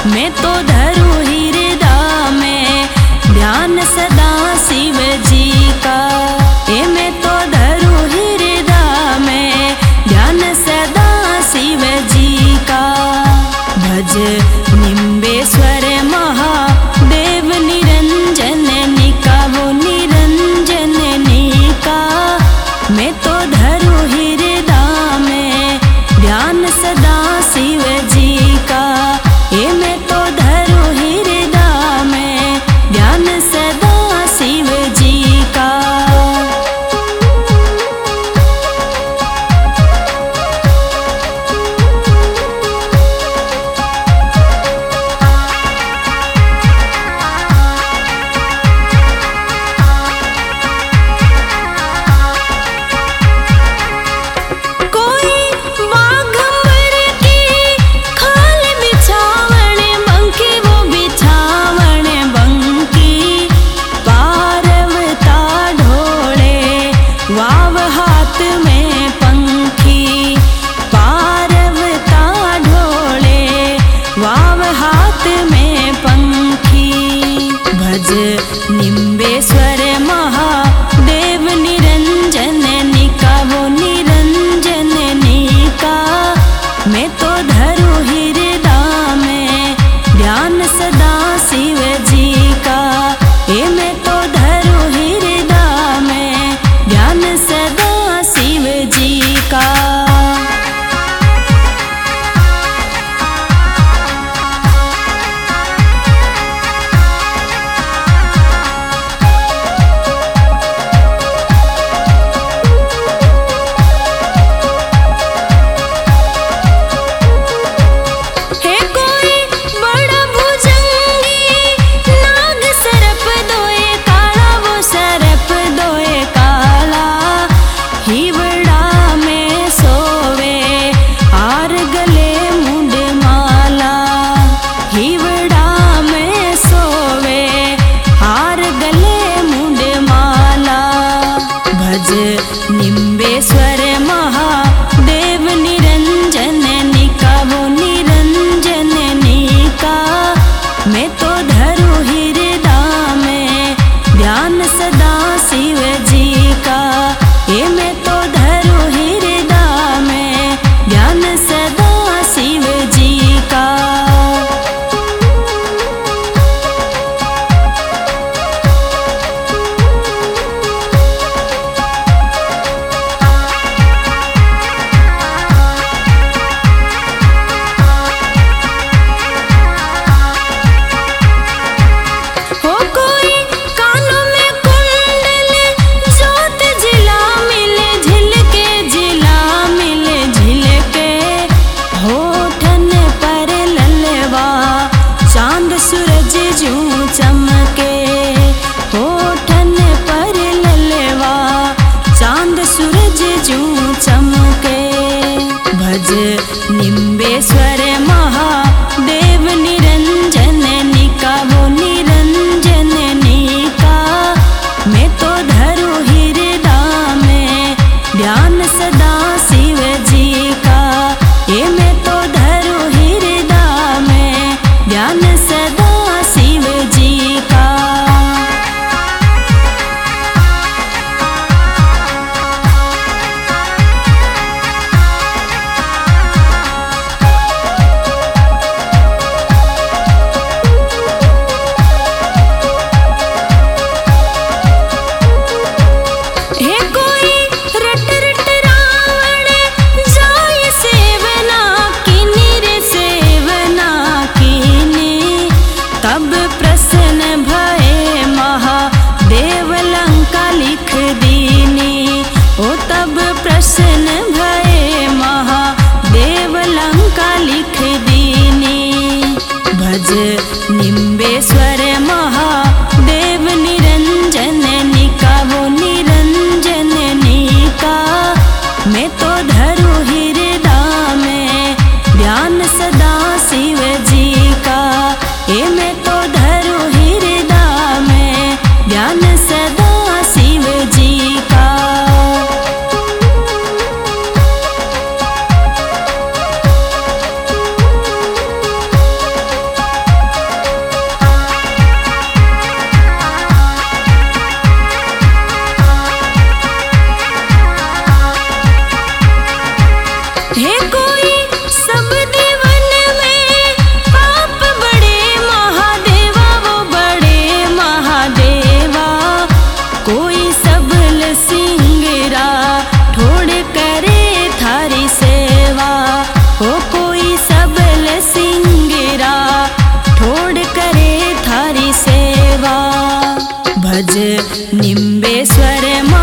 मैं तो धरूं हृदय में ध्यान सदा शिव जी का। ए मैं तो धरूं हृदय में ध्यान सदा शिव जी का। भज निम्बेश्वर महादेव निरंजन निका वो निरंजन निका। मैं तो धरूं हृदय में ध्यान सदा शिव जी का। ए मैं तो धरूं हृदय में ध्यान सदा शिव जी का। निम्बेश्वर महादेव निरंजन निका वो निरंजन निका। मैं तो धरूं हृदय में ध्यान सदा शिव जी का। ए मैं तो धरूं हृदय में ध्यान सदा शिव जी का। निम्बेश्वर महादेव निरंजन निका वो निरंजन निका। मैं तो धरूं हृदय में ध्यान सदा शिव जी का। ए मैं तो धरूं हृदय में ध्यान सदा शिव जी का। चमके होठन पर ललवा चांद सूरज जूं चमके। भज निम्बेश्वर महादेव निरंजन निका वो निरंजन निका। मैं तो धरूं हृदय में ध्यान सदा शिव जी का। ए मैं तो धरूं हृदय में ध्यान सदा शिव जी का। प्रसन्न भये महादेव लंका लिख दीनी। भज निम्बेश्वर महादेव निरंजन निका वो निरंजन निका। मैं तो धरूं हृदय में ध्यान सदा शिव जी का। ए मैं तो धरूं हृदय में ध्यान सदा शिव जी का। भज निम्बेश्वर